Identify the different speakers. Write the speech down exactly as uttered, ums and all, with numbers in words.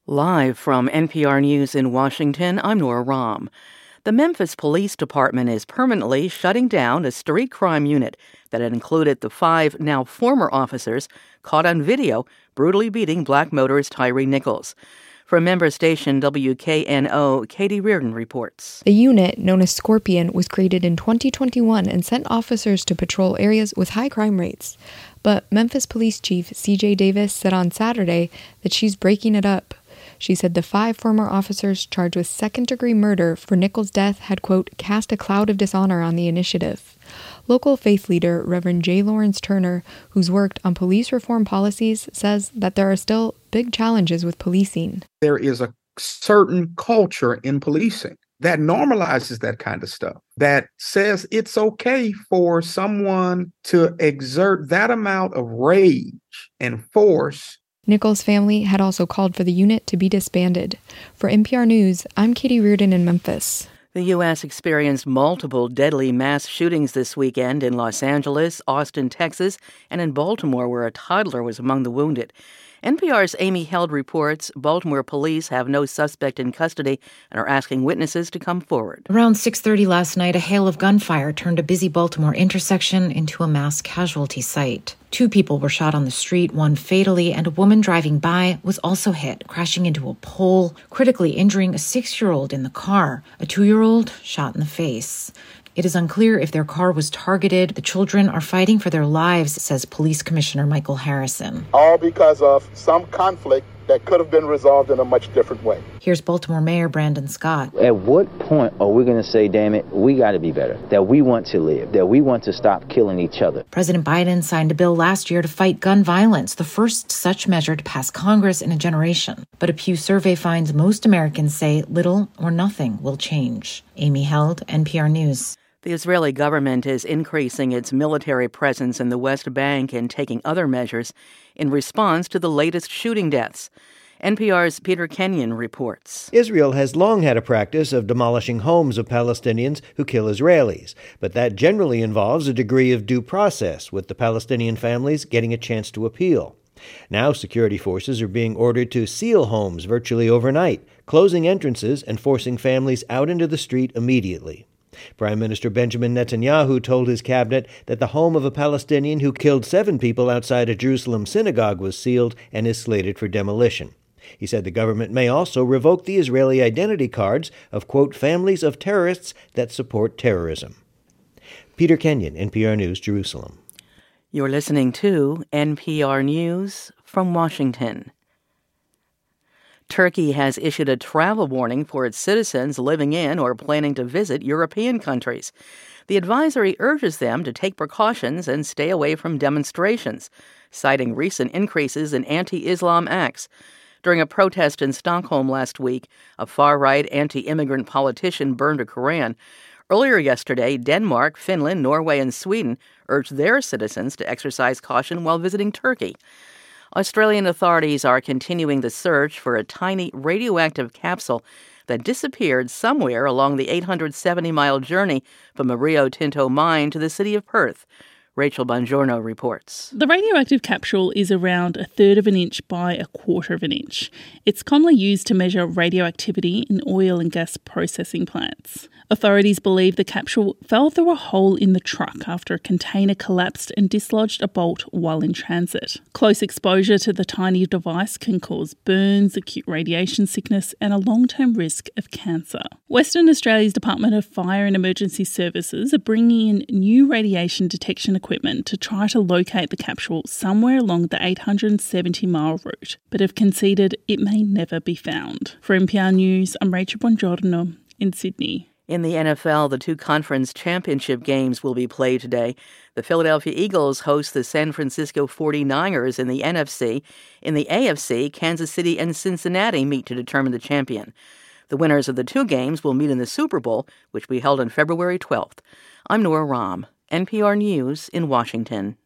Speaker 1: Live from N P R News in Washington, I'm Nora Rahm. The Memphis Police Department is permanently shutting down a street crime unit that had included the five now former officers caught on video brutally beating black motorist Tyree Nichols. From member station W K N O, Katie Reardon reports.
Speaker 2: The unit, known as Scorpion, was created in twenty twenty-one and sent officers to patrol areas with high crime rates. But Memphis Police Chief C J Davis said on Saturday that she's breaking it up. She said the five former officers charged with second-degree murder for Nichols' death had, quote, cast a cloud of dishonor on the initiative. Local faith leader Reverend J. Lawrence Turner, who's worked on police reform policies, says that there are still big challenges with policing.
Speaker 3: There is a certain culture in policing that normalizes that kind of stuff, that says it's okay for someone to exert that amount of rage and force.
Speaker 2: Nichols' family had also called for the unit to be disbanded. For N P R News, I'm Katie Reardon in Memphis.
Speaker 1: The U S experienced multiple deadly mass shootings this weekend in Los Angeles, Austin, Texas, and in Baltimore, where a toddler was among the wounded. N P R's Amy Held reports Baltimore police have no suspect in custody and are asking witnesses to come forward.
Speaker 4: Around six thirty last night, a hail of gunfire turned a busy Baltimore intersection into a mass casualty site. Two people were shot on the street, one fatally, and a woman driving by was also hit, crashing into a pole, critically injuring a six-year-old in the car. A two-year-old shot in the face. It is unclear if their car was targeted. The children are fighting for their lives, says Police Commissioner Michael Harrison.
Speaker 5: All because of some conflict that could have been resolved in a much different way.
Speaker 4: Here's Baltimore Mayor Brandon Scott.
Speaker 6: At what point are we going to say, damn it, we got to be better, that we want to live, that we want to stop killing each other?
Speaker 4: President Biden signed a bill last year to fight gun violence, the first such measure to pass Congress in a generation. But a Pew survey finds most Americans say little or nothing will change. Amy Held, N P R News.
Speaker 1: The Israeli government is increasing its military presence in the West Bank and taking other measures in response to the latest shooting deaths. N P R's Peter Kenyon reports.
Speaker 7: Israel has long had a practice of demolishing homes of Palestinians who kill Israelis, but that generally involves a degree of due process, with the Palestinian families getting a chance to appeal. Now security forces are being ordered to seal homes virtually overnight, closing entrances and forcing families out into the street immediately. Prime Minister Benjamin Netanyahu told his cabinet that the home of a Palestinian who killed seven people outside a Jerusalem synagogue was sealed and is slated for demolition. He said the government may also revoke the Israeli identity cards of, quote, families of terrorists that support terrorism. Peter Kenyon, N P R News, Jerusalem.
Speaker 1: You're listening to N P R News from Washington. Turkey has issued a travel warning for its citizens living in or planning to visit European countries. The advisory urges them to take precautions and stay away from demonstrations, citing recent increases in anti-Islam acts. During a protest in Stockholm last week, a far-right anti-immigrant politician burned a Koran. Earlier yesterday, Denmark, Finland, Norway, and Sweden urged their citizens to exercise caution while visiting Turkey. Australian authorities are continuing the search for a tiny radioactive capsule that disappeared somewhere along the eight hundred seventy mile journey from a Rio Tinto mine to the city of Perth. Rachel Bongiorno reports.
Speaker 8: The radioactive capsule is around a third of an inch by a quarter of an inch. It's commonly used to measure radioactivity in oil and gas processing plants. Authorities believe the capsule fell through a hole in the truck after a container collapsed and dislodged a bolt while in transit. Close exposure to the tiny device can cause burns, acute radiation sickness, and a long-term risk of cancer. Western Australia's Department of Fire and Emergency Services are bringing in new radiation detection equipment to try to locate the capsule somewhere along the eight hundred seventy mile route, but have conceded it may never be found. For N P R News, I'm Rachel Bongiorno in Sydney.
Speaker 1: In the N F L, the two conference championship games will be played today. The Philadelphia Eagles host the San Francisco forty-niners in the N F C. In the A F C, Kansas City and Cincinnati meet to determine the champion. The winners of the two games will meet in the Super Bowl, which will be held on February twelfth. I'm Nora Rahm, N P R News in Washington.